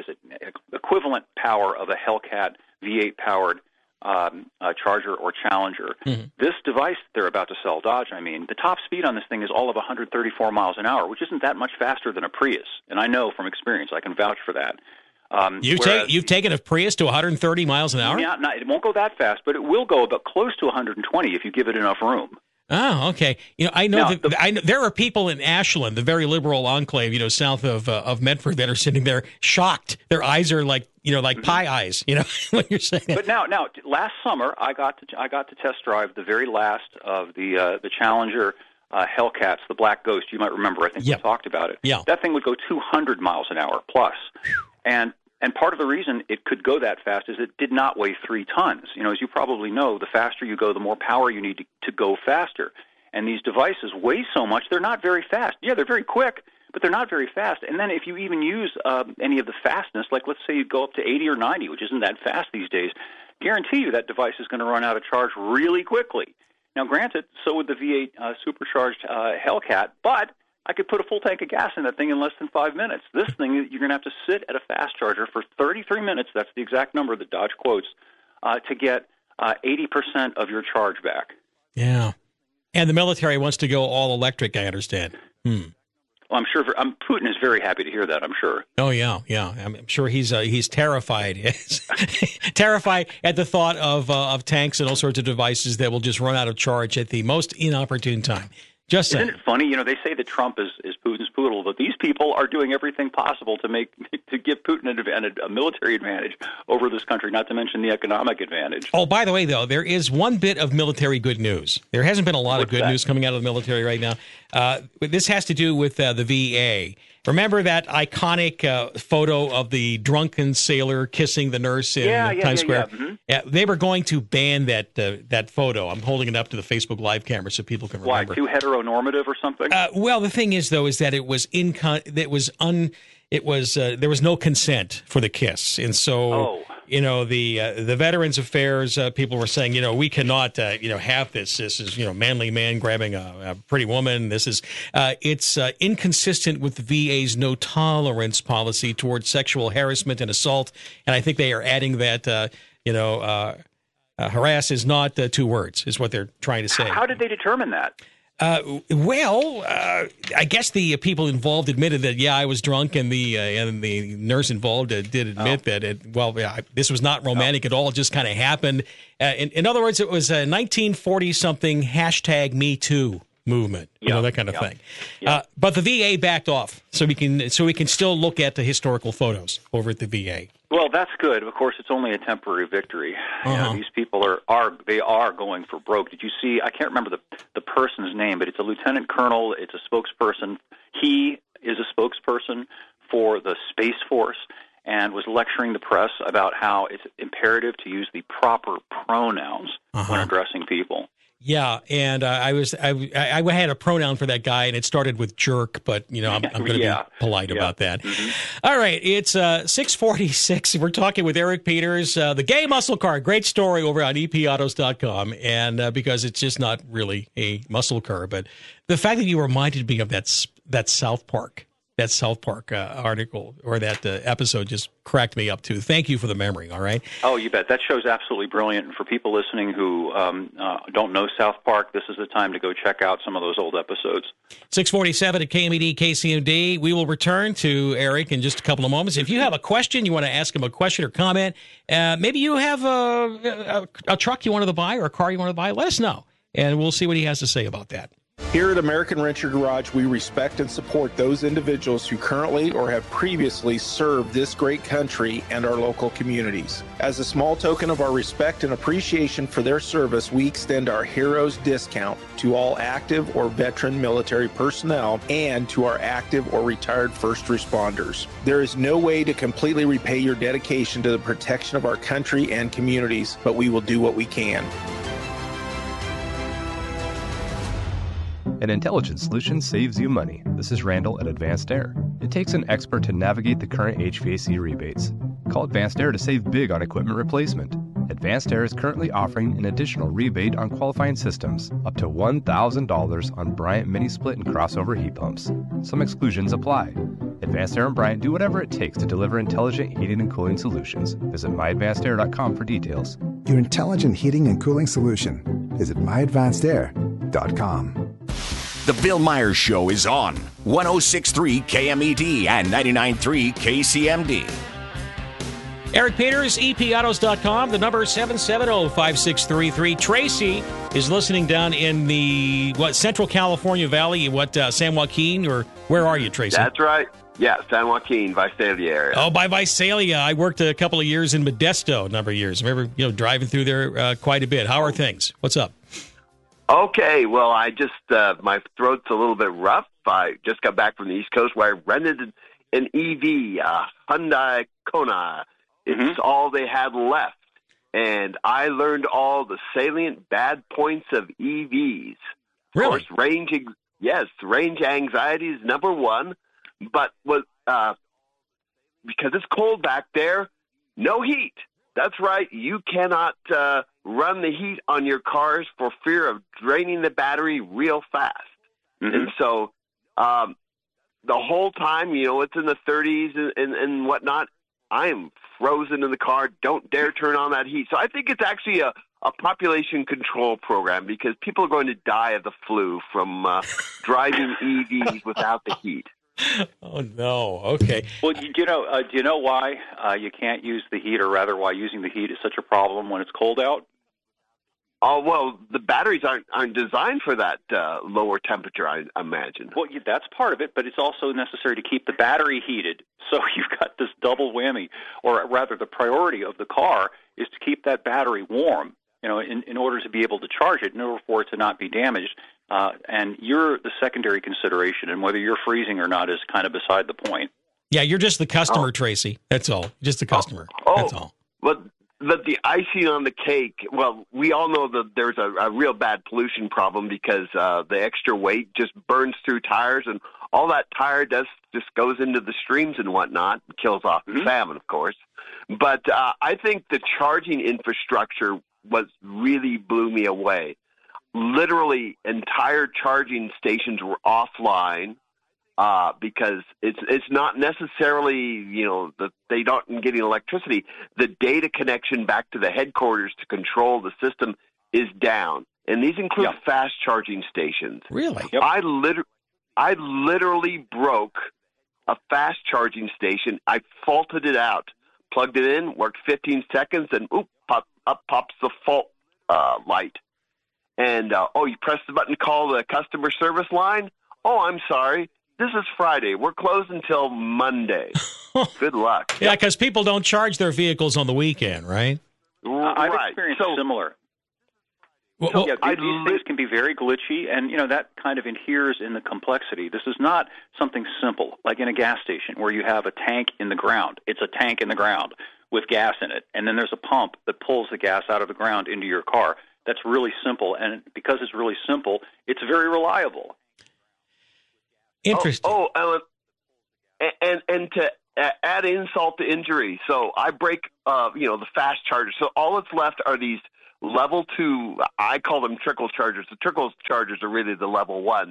equivalent power of a Hellcat V8-powered Charger or Challenger, this device they're about to sell, Dodge, the top speed on this thing is all of 134 miles an hour, which isn't that much faster than a Prius. And I know from experience, I can vouch for that. You've taken a Prius to 130 miles an hour? Yeah, it won't go that fast, but it will go about close to 120 if you give it enough room. Oh, okay. I know there are people in Ashland, the very liberal enclave, south of Medford, that are sitting there shocked. Their eyes are like pie eyes. What you're saying. But now, last summer I got to test drive the very last of the Challenger Hellcats, the Black Ghost. You might remember. I think we talked about it. Yeah. That thing would go 200 miles an hour plus. And part of the reason it could go that fast is it did not weigh 3 tons. As you probably know, the faster you go, the more power you need to go faster. And these devices weigh so much, they're not very fast. Yeah, they're very quick, but they're not very fast. And then if you even use any of the fastness, like let's say you go up to 80 or 90, which isn't that fast these days, guarantee you that device is going to run out of charge really quickly. Now, granted, so would the V8 supercharged Hellcat, but I could put a full tank of gas in that thing in less than 5 minutes. This thing, you're going to have to sit at a fast charger for 33 minutes. That's the exact number that Dodge quotes to get 80% of your charge back. Yeah. And the military wants to go all electric, I understand. Well, I'm sure Putin is very happy to hear that, I'm sure. Oh, yeah. I'm sure he's terrified. Terrified at the thought of tanks and all sorts of devices that will just run out of charge at the most inopportune time. Isn't it funny? They say that Trump is Putin's poodle, but these people are doing everything possible to give Putin a military advantage over this country, not to mention the economic advantage. Oh, by the way, though, there is one bit of military good news. There hasn't been a lot of good news coming out of the military right now. This has to do with the VA. Remember that iconic photo of the drunken sailor kissing the nurse in Times Square? Yeah. Mm-hmm. Yeah, they were going to ban that photo. I'm holding it up to the Facebook Live camera so people can remember. Why, too heteronormative or something? Well, the thing is, though, is that there was no consent for the kiss, and so the Veterans Affairs people were saying, we cannot have this. This is manly man grabbing a pretty woman. This is it's inconsistent with the VA's no tolerance policy towards sexual harassment and assault, and I think they are adding that Harass is not 2 words, is what they're trying to say. How did they determine that? I guess the people involved admitted that, I was drunk, and the nurse involved did admit that, this was not romantic at all. It just kind of happened. In other words, it was a 1940-something #MeToo movement, that kind of thing. But the VA backed off, so we can still look at the historical photos over at the VA. Well, that's good. Of course, it's only a temporary victory. These people are going for broke. Did you see? I can't remember the person's name, but it's a lieutenant colonel. It's a spokesperson. He is a spokesperson for the Space Force and was lecturing the press about how it's imperative to use the proper pronouns when addressing people. Yeah, and I had a pronoun for that guy, and it started with jerk, but, I'm going to be polite about that. Mm-hmm. All right, it's 6:46. We're talking with Eric Peters, the gay muscle car. Great story over on epautos.com, and because it's just not really a muscle car, but the fact that you reminded me of that South Park article or that episode just cracked me up, too. Thank you for the memory, all right? Oh, you bet. That show's absolutely brilliant. And for people listening who don't know South Park, this is the time to go check out some of those old episodes. 647 at KMED, KCMD. We will return to Eric in just a couple of moments. If you have a question, you want to ask him a question or comment, maybe you have a truck you wanted to buy or a car you wanted to buy, let us know, and we'll see what he has to say about that. Here at American Renter Garage, we respect and support those individuals who currently or have previously served this great country and our local communities. As a small token of our respect and appreciation for their service, we extend our Heroes discount to all active or veteran military personnel and to our active or retired first responders. There is no way to completely repay your dedication to the protection of our country and communities, but we will do what we can. An intelligent solution saves you money. This is Randall at Advanced Air. It takes an expert to navigate the current HVAC rebates. Call Advanced Air to save big on equipment replacement. Advanced Air is currently offering an additional rebate on qualifying systems, up to $1,000 on Bryant mini split and crossover heat pumps. Some exclusions apply. Advanced Air and Bryant do whatever it takes to deliver intelligent heating and cooling solutions. Visit myadvancedair.com for details. Your intelligent heating and cooling solution. Visit myadvancedair.com. The Bill Myers Show is on 106.3 KMED and 99.3 KCMD. Eric Peters, epautos.com. The number is 770-5633. Tracy is listening down in the, Central California Valley, San Joaquin, or where are you, Tracy? That's right. Yeah, San Joaquin, Visalia area. Oh, by Visalia. I worked a couple of years in Modesto, a number of years. I remember, driving through there quite a bit. How are things? What's up? Okay, well, I just, my throat's a little bit rough. I just got back from the East Coast where I rented an EV, Hyundai Kona. It's all they had left. And I learned all the salient bad points of EVs. Really? Of course, range anxiety is number one. But because it's cold back there, no heat. That's right. You cannot run the heat on your cars for fear of draining the battery real fast. Mm-hmm. And so the whole time, it's in the 30s and whatnot, I am frozen in the car. Don't dare turn on that heat. So I think it's actually a population control program because people are going to die of the flu from driving EVs without the heat. Oh, no. Okay. Well, do you know why you can't use the heat, or rather why using the heat is such a problem when it's cold out? Oh, well, the batteries aren't designed for that lower temperature, I imagine. Well, that's part of it, but it's also necessary to keep the battery heated. So you've got this double whammy, or rather the priority of the car is to keep that battery warm, in order to be able to charge it, in order for it to not be damaged. And you're the secondary consideration, and whether you're freezing or not is kind of beside the point. Yeah, you're just the customer, Tracy. That's all. Just the customer. That's all. But the icing on the cake, well, we all know that there's a real bad pollution problem because the extra weight just burns through tires, and all that tire just goes into the streams and whatnot, and kills off the salmon, of course. But I think the charging infrastructure really blew me away. Literally, entire charging stations were offline because it's not necessarily that they don't getting electricity. The data connection back to the headquarters to control the system is down, and these include fast charging stations. Really? Yep. I literally broke a fast charging station. I faulted it out, plugged it in, worked 15 seconds, and up pops the fault light. And, you press the button to call the customer service line? Oh, I'm sorry. This is Friday. We're closed until Monday. Good luck. Yeah, because people don't charge their vehicles on the weekend, right? I've experienced similar. These things can be very glitchy, and that kind of adheres in the complexity. This is not something simple, like in a gas station where you have a tank in the ground. It's a tank in the ground with gas in it, and then there's a pump that pulls the gas out of the ground into your car. That's really simple, and because it's really simple, it's very reliable. Interesting. And to add insult to injury, so I break, the fast chargers. So all that's left are these level 2, I call them trickle chargers. The trickle chargers are really the level 1s.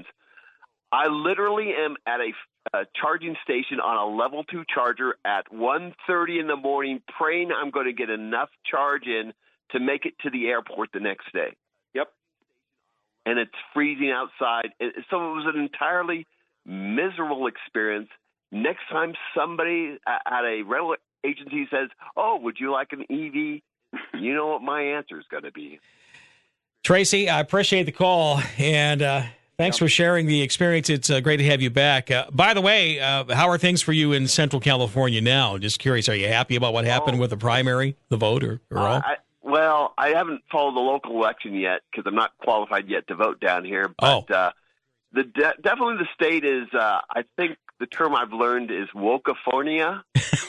I literally am at a charging station on a level 2 charger at 1:30 in the morning, praying I'm going to get enough charge in to make it to the airport the next day. Yep. And it's freezing outside. So it was an entirely miserable experience. Next time somebody at a rental agency says, "Oh, would you like an EV?" You know what my answer is going to be. Tracy, I appreciate the call, and thanks for sharing the experience. It's great to have you back. By the way, how are things for you in Central California now? Just curious, are you happy about what happened with the primary, the vote, or all? I haven't followed the local election yet because I'm not qualified yet to vote down here. But definitely the state is, I think the term I've learned is wokefornia.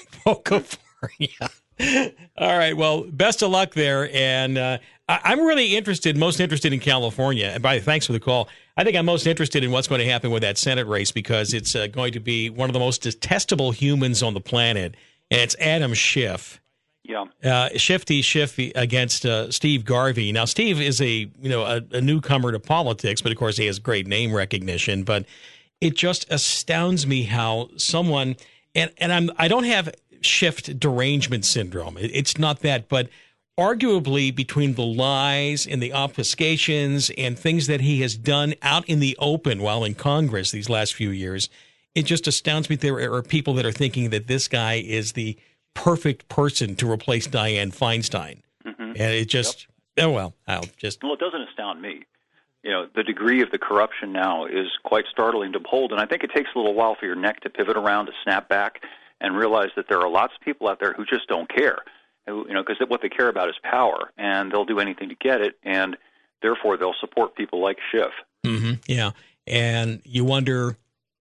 Wokefornia. All right. Well, best of luck there. And I'm really most interested in California. And thanks for the call. I think I'm most interested in what's going to happen with that Senate race because it's going to be one of the most detestable humans on the planet. And it's Adam Schiff. Yeah. Shifty against Steve Garvey. Now, Steve is a newcomer to politics, but of course he has great name recognition. But it just astounds me how someone and I don't have Schiff derangement syndrome. It's not that, but arguably between the lies and the obfuscations and things that he has done out in the open while in Congress these last few years, it just astounds me there are people that are thinking that this guy is the perfect person to replace Dianne Feinstein. Mm-hmm. And it just, Well, it doesn't astound me. The degree of the corruption now is quite startling to behold, and I think it takes a little while for your neck to pivot around, to snap back, and realize that there are lots of people out there who just don't care, because what they care about is power, and they'll do anything to get it, and therefore they'll support people like Schiff. Mm-hmm. Yeah, and you wonder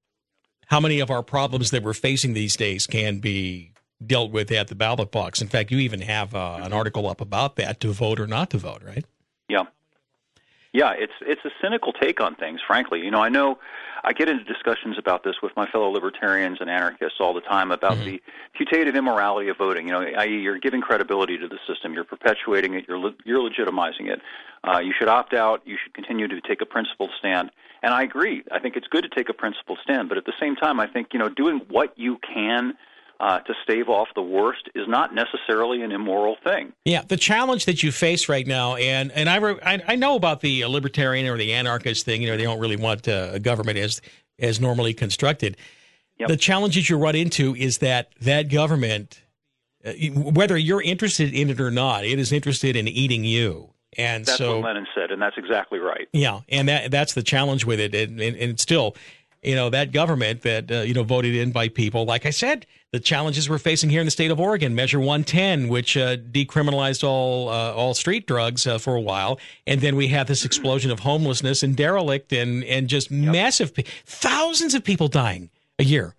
how many of our problems that we're facing these days can be dealt with at the ballot box. In fact, you even have an article up about that, to vote or not to vote, right? Yeah. Yeah, it's a cynical take on things, frankly. I know I get into discussions about this with my fellow libertarians and anarchists all the time about the putative immorality of voting. I.e., you're giving credibility to the system, you're perpetuating it, you're legitimizing it. You should opt out. You should continue to take a principled stand. And I agree. I think it's good to take a principled stand, but at the same time, I think doing what you can to stave off the worst is not necessarily an immoral thing. Yeah, the challenge that you face right now, and I know about the libertarian or the anarchist thing. They don't really want a government as normally constructed. Yep. The challenges you run into is that government, whether you're interested in it or not, it is interested in eating you. And that's what Lenin said, and that's exactly right. Yeah, and that's the challenge with it, and still, that government that voted in by people, like I said. The challenges we're facing here in the state of Oregon, Measure 110, which decriminalized all street drugs for a while, and then we have this explosion of homelessness and derelict and just massive thousands of people dying a year.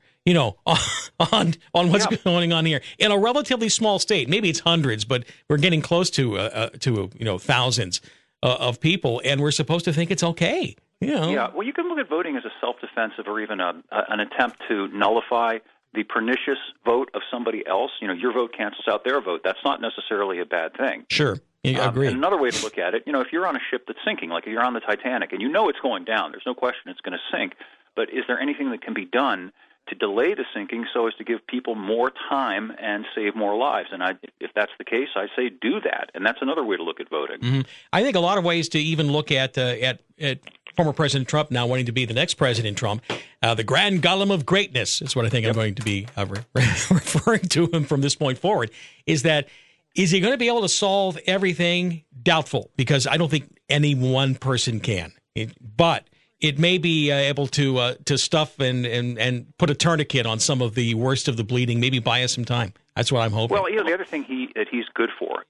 On what's going on here in a relatively small state. Maybe it's hundreds, but we're getting close to thousands of people, and we're supposed to think it's okay. Yeah. Well, you can look at voting as a self-defensive or even an attempt to nullify the pernicious vote of somebody else. Your vote cancels out their vote. That's not necessarily a bad thing. Sure. I agree. And another way to look at it, if you're on a ship that's sinking, like you're on the Titanic, and it's going down, there's no question it's going to sink, but is there anything that can be done to delay the sinking so as to give people more time and save more lives? And if that's the case, I say do that. And that's another way to look at voting. Mm-hmm. I think a lot of ways to even look at former President Trump now wanting to be the next President Trump, the grand golem of greatness is what I think I'm going to be referring to him from this point forward, is he going to be able to solve everything? Doubtful, because I don't think any one person can. But it may be able to stuff and put a tourniquet on some of the worst of the bleeding, maybe buy us some time. That's what I'm hoping. Well, the other thing that he's good for,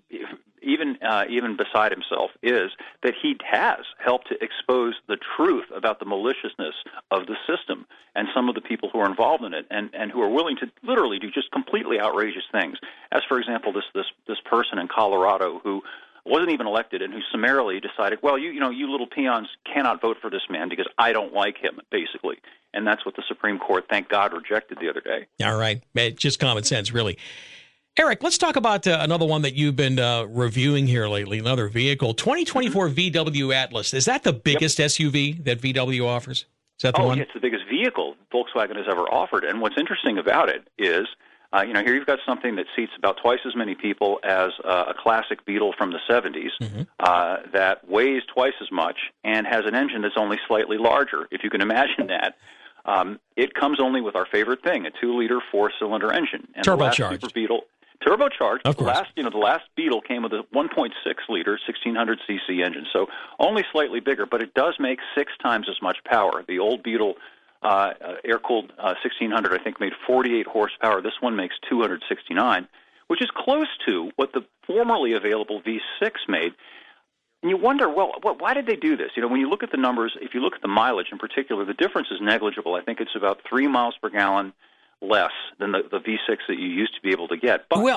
even beside himself, is that he has helped to expose the truth about the maliciousness of the system and some of the people who are involved in it and who are willing to literally do just completely outrageous things. As, for example, this person in Colorado who wasn't even elected and who summarily decided, well, you little peons cannot vote for this man because I don't like him, basically. And that's what the Supreme Court, thank God, rejected the other day. All right. Just common sense, really. Eric, let's talk about another one that you've been reviewing here lately, another vehicle, 2024 VW Atlas. Is that the biggest SUV that VW offers? Is that the one? Yeah, it's the biggest vehicle Volkswagen has ever offered. And what's interesting about it is, here you've got something that seats about twice as many people as a classic Beetle from the 70s, that weighs twice as much and has an engine that's only slightly larger, if you can imagine that. It comes only with our favorite thing, a 2-liter 4-cylinder engine. And turbocharged. The Beetle, turbocharged. Of course. The last Beetle came with a 1.6-liter 1600cc engine, so only slightly bigger, but it does make 6 times as much power. The old Beetle air-cooled 1600, I think, made 48 horsepower. This one makes 269, which is close to what the formerly available V6 made. And you wonder, well, why did they do this? When you look at the numbers, if you look at the mileage in particular, the difference is negligible. I think it's about 3 miles per gallon less than the V6 that you used to be able to get. But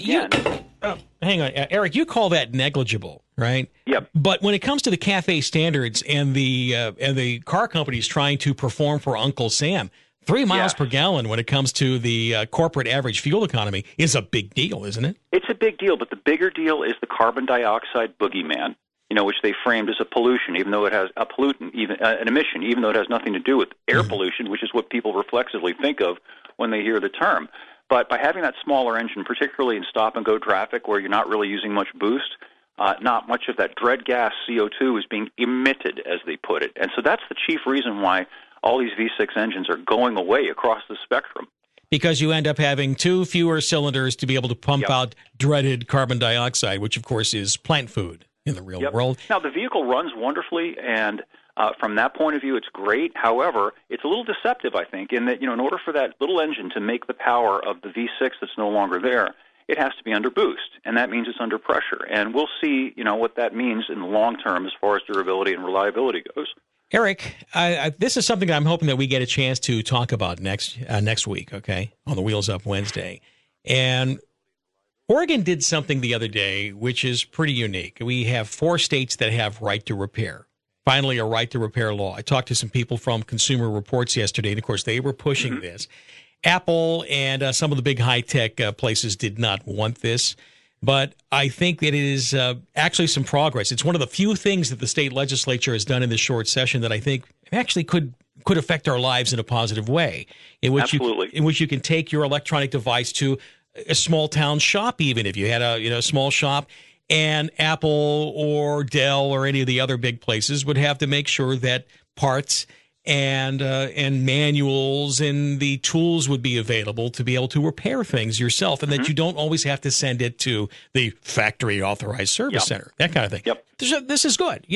hang on, Eric, you call that negligible, right? Yep. But when it comes to the CAFE standards and the car companies trying to perform for Uncle Sam, 3 miles per gallon when it comes to the corporate average fuel economy is a big deal, isn't it? It's a big deal, but the bigger deal is the carbon dioxide boogeyman, which they framed as a pollution, even though it has a pollutant, an emission, even though it has nothing to do with air pollution, which is what people reflexively think of when they hear the term. But by having that smaller engine, particularly in stop-and-go traffic where you're not really using much boost, not much of that dread gas CO2 is being emitted, as they put it. And so that's the chief reason why all these V6 engines are going away across the spectrum. Because you end up having 2 fewer cylinders to be able to pump out dreaded carbon dioxide, which, of course, is plant food in the real world. Now, the vehicle runs wonderfully, and from that point of view, it's great. However, it's a little deceptive, I think, in that, in order for that little engine to make the power of the V6 that's no longer there, it has to be under boost, and that means it's under pressure. And we'll see, what that means in the long term as far as durability and reliability goes. Eric, this is something I'm hoping that we get a chance to talk about next week, okay, on the Wheels Up Wednesday. And Oregon did something the other day which is pretty unique. We have 4 states that have right to repair. Finally, a right to repair law. I talked to some people from Consumer Reports yesterday, and of course, they were pushing this. Apple and some of the big high-tech places did not want this, but I think that it is actually some progress. It's one of the few things that the state legislature has done in this short session that I think actually could affect our lives in a positive way, in which you can take your electronic device to a small town shop, even if you had a small shop, and Apple or Dell or any of the other big places would have to make sure that parts and manuals and the tools would be available to be able to repair things yourself, and that you don't always have to send it to the factory authorized service center, that kind of thing. This is good,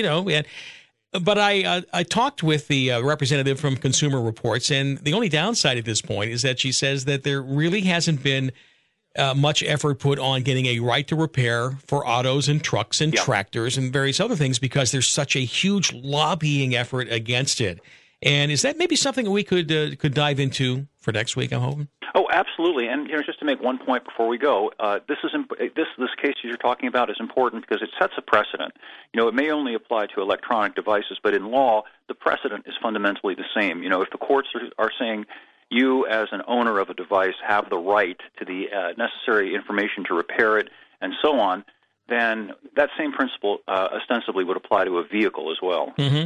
But I talked with the representative from Consumer Reports, and the only downside at this point is that she says that there really hasn't been much effort put on getting a right to repair for autos and trucks and tractors and various other things because there's such a huge lobbying effort against it. And is that maybe something that we could dive into for next week, I'm hoping? Oh, absolutely. And just to make one point before we go, this case you're talking about is important because it sets a precedent. It may only apply to electronic devices, but in law, the precedent is fundamentally the same. If the courts are saying you, as an owner of a device, have the right to the necessary information to repair it and so on, then that same principle ostensibly would apply to a vehicle as well. Mm-hmm.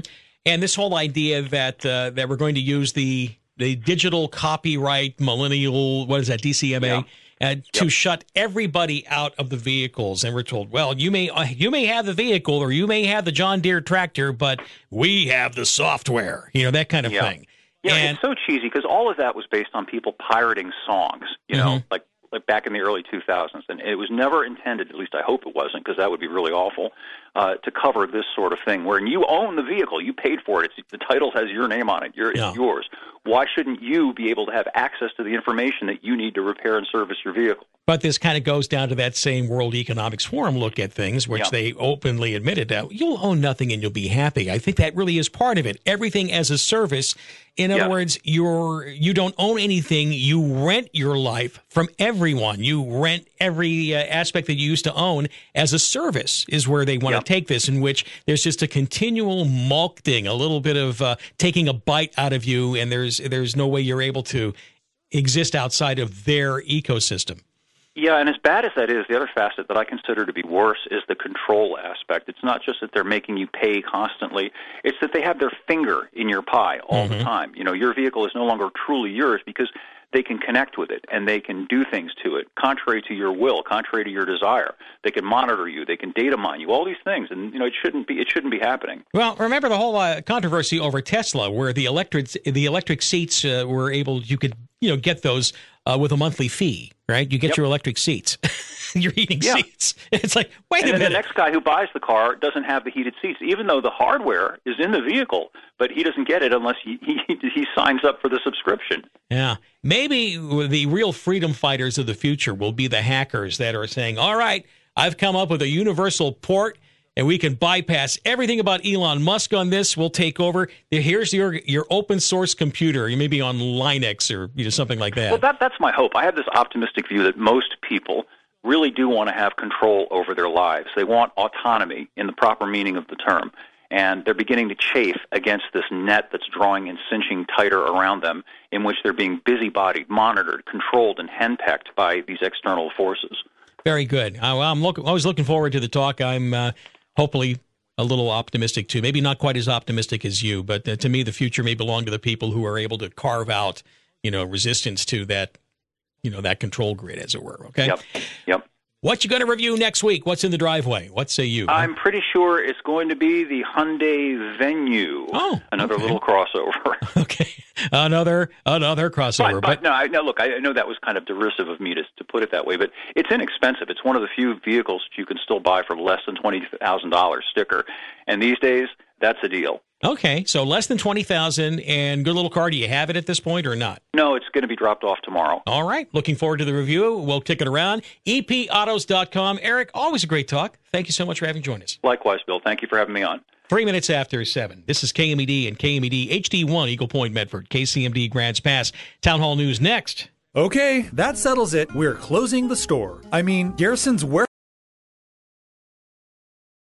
And this whole idea that that we're going to use the digital copyright millennial, what is that, DCMA, to shut everybody out of the vehicles. And we're told, well, you may have the vehicle or you may have the John Deere tractor, but we have the software, that kind of thing. Yeah, and it's so cheesy because all of that was based on people pirating songs, like back in the early 2000s. And it was never intended, at least I hope it wasn't, because that would be really awful, to cover this sort of thing. Where you own the vehicle, you paid for it, the title has your name on it, it's yours. Why shouldn't you be able to have access to the information that you need to repair and service your vehicle? But this kind of goes down to that same World Economics Forum look at things, which they openly admitted that you'll own nothing and you'll be happy. I think that really is part of it. Everything as a service. In other words, you don't own anything. You rent your life from everyone. You rent every aspect that you used to own as a service is where they want to take this, in which there's just a continual mulcting, a little bit of taking a bite out of you, and there's no way you're able to exist outside of their ecosystem. Yeah, and as bad as that is, the other facet that I consider to be worse is the control aspect. It's not just that they're making you pay constantly. It's that they have their finger in your pie all the time. Your vehicle is no longer truly yours because they can connect with it and they can do things to it contrary to your will, contrary to your desire. They can monitor you. They can data mine you, all these things. And, it shouldn't be happening. Well, remember the whole controversy over Tesla where the electric seats you could get those with a monthly fee, right? You get your electric seats, your heating seats. It's like, wait a minute. The next guy who buys the car doesn't have the heated seats, even though the hardware is in the vehicle, but he doesn't get it unless he signs up for the subscription. Yeah. Maybe the real freedom fighters of the future will be the hackers that are saying, all right, I've come up with a universal port, and we can bypass everything about Elon Musk on this. We'll take over. Here's your open source computer. You may be on Linux or something like that. Well, that's my hope. I have this optimistic view that most people really do want to have control over their lives. They want autonomy in the proper meaning of the term. And they're beginning to chafe against this net that's drawing and cinching tighter around them, in which they're being busybodied, monitored, controlled, and henpecked by these external forces. Very good. I was looking forward to the talk. I'm hopefully a little optimistic, too. Maybe not quite as optimistic as you, but to me, the future may belong to the people who are able to carve out, resistance to that, that control grid, as it were. Okay? Yep. What you going to review next week? What's in the driveway? What say you? I'm pretty sure it's going to be the Hyundai Venue. Oh, another little crossover. Okay, another crossover. But no, look, I know that was kind of derisive of me to put it that way, but it's inexpensive. It's one of the few vehicles that you can still buy for less than $20,000 sticker, and these days that's a deal. Okay, so less than $20,000 and good little car. Do you have it at this point or not? No, it's going to be dropped off tomorrow. All right, looking forward to the review. We'll kick it around. EPAutos.com. Eric, always a great talk. Thank you so much for having joined us. Likewise, Bill. Thank you for having me on. 3 minutes after 7. This is KMED and KMED HD1 Eagle Point Medford, KCMD Grants Pass. Town Hall News next. Okay, that settles it. We're closing the store. I mean, Garrison's where